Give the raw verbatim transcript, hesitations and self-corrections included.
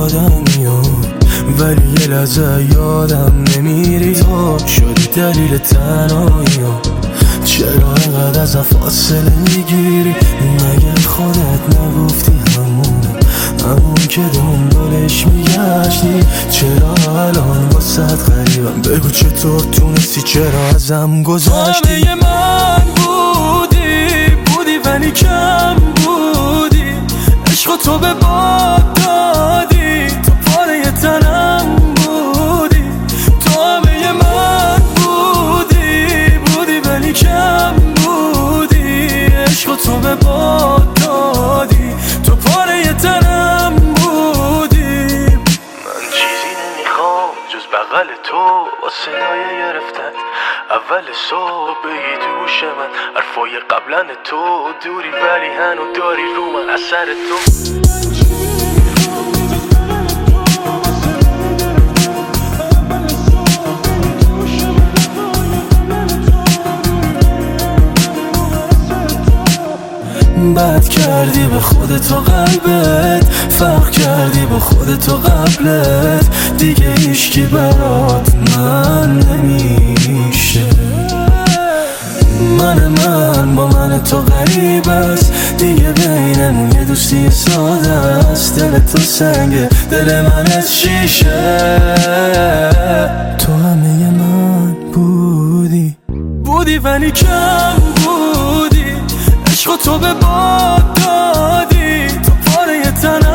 یادم میاد، ولی یه لحظه یادم نمیری. تو شدی دلیل تنهایی‌ام، چرا اینقدر ازم فاصله میگیری؟ مگه خودت نگفتی همونه، همون که دنبالش میگشتی؟ چرا الان واسه غریبم؟ بگو چطور تونستی، چرا ازم گذشتی؟ تو همه من بودی، بودی ولی کم بودی. عشق تو به باد دادی، تو پاره تنم بودی. تو همه من بودی، بودی ولی کم بودی. عشق تو به باد دادی، تو پاره تنم بودی. من چیزی نمیخوام جز بغل تو با صدای گرفتت. اول صبح بگی دوش من حرفای قبلا تو دوری، ولی هنو داری رو من اثر تو. بد کردی به خودت و قلبت، فرق کردی با خودت و قبلت. دیگه هیچکی برات من نمیشه. من من با من تو غریب است، دیگه بینمون یه دوستی ساده است. دل تو سنگه، دل من از شیشه. تو همه من بودی، بودی ولی کم بودی. عشق تو به باد دادی، تو پاره تنم